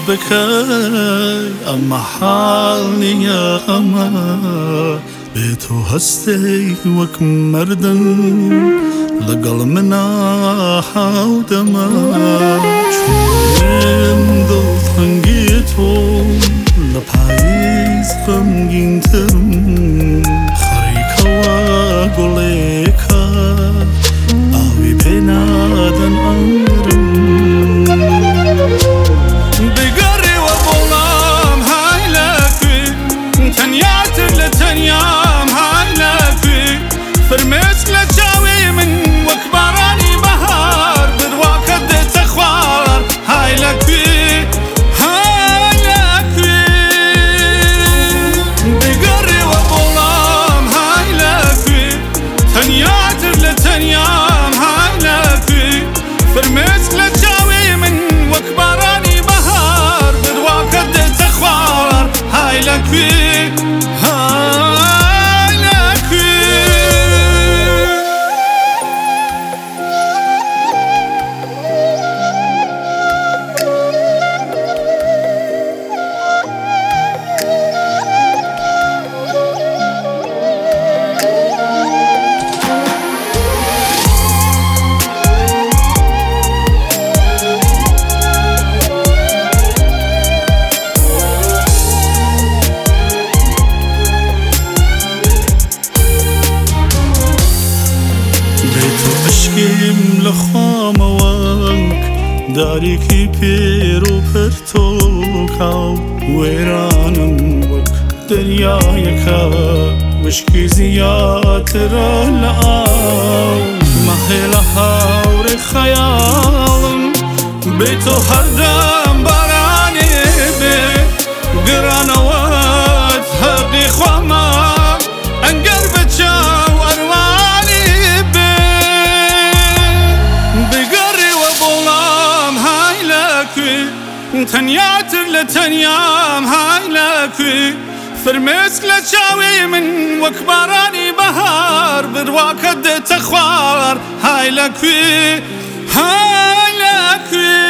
بکەی ئەمە حاڵ نییە ئەمە بێ تۆ هەستەی وەک مەردن لەگەڵ منە هاودەمە چۆن دڵتەنگی تۆ لە پاییز غەمگینترم خەریکەوە گوڵێکە ئاوی پێ نادەن ئەمرم بگەڕێوە بۆڵام های لەکوێ تەنیاتر لە تەنیام های لەکوێ فرمێسک لە چاوێ من وەک بارانی بەهار بڕواکە دێتە خوار های لەکوێ های لەکوێ بگەڕێوە بۆڵام های لەکوێ تەنیاتر لە تەنیام های لەکوێ فرمێسک لە چاوێ من وەک بارانی بەهار بڕواکە دێتە خوار های لەکوێ عشقیم لە خۆمەوەک دارێکی پێر و پرتۆکاو وێرانم وەک دەریایەکە وشکی زیاترە لە ئاو مەهێ لە هاوڕێ خەیاڵم بێ تۆ هەردەم بارانێ بێ گرانەوەت هەقی خۆمە ئەنگەر بە چاو ئەروانی بێ بگەڕێوە بۆڵام های لەکوێ تەنیاتر لە تەنیام های لەکوێ فرمێسک لە چاوێ من وەک بارانی بەهار بڕواکە دێتە خوار های لەکوێ های لەکوێ